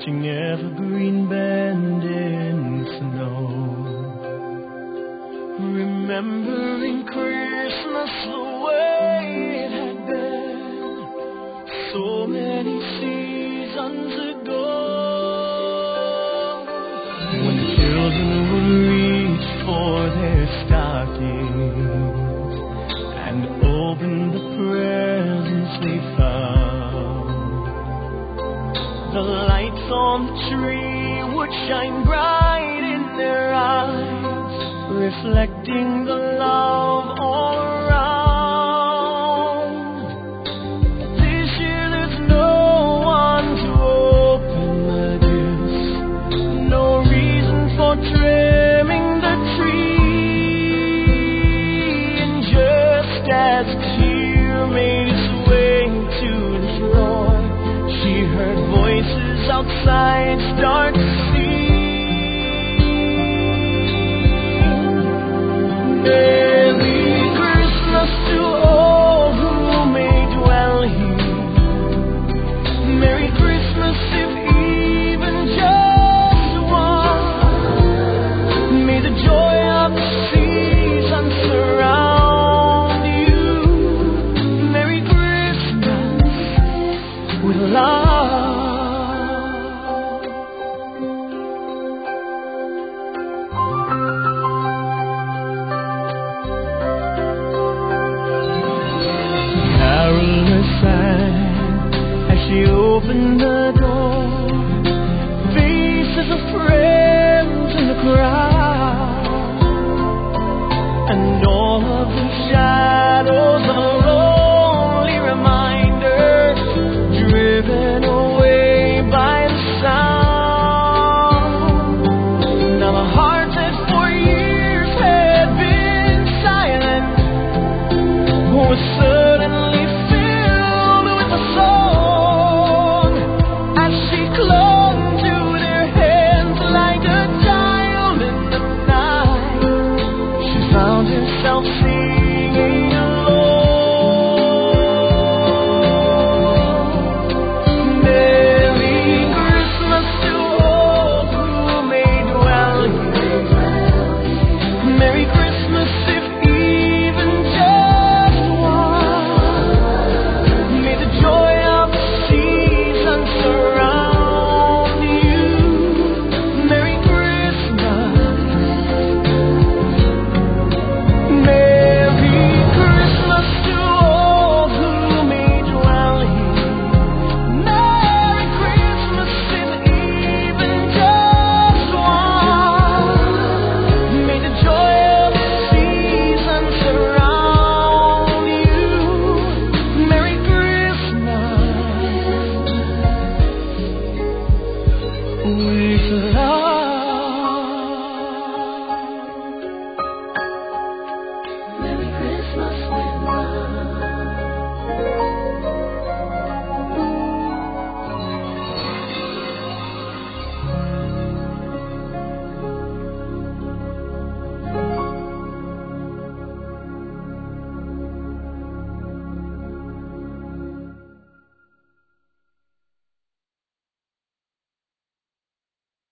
watching evergreen bend in snow, remembering Christmas the way it had been so many seasons ago, when children would reach for their stockings and open the presents they found. The lights on the tree would shine bright in their eyes, reflecting the love all around.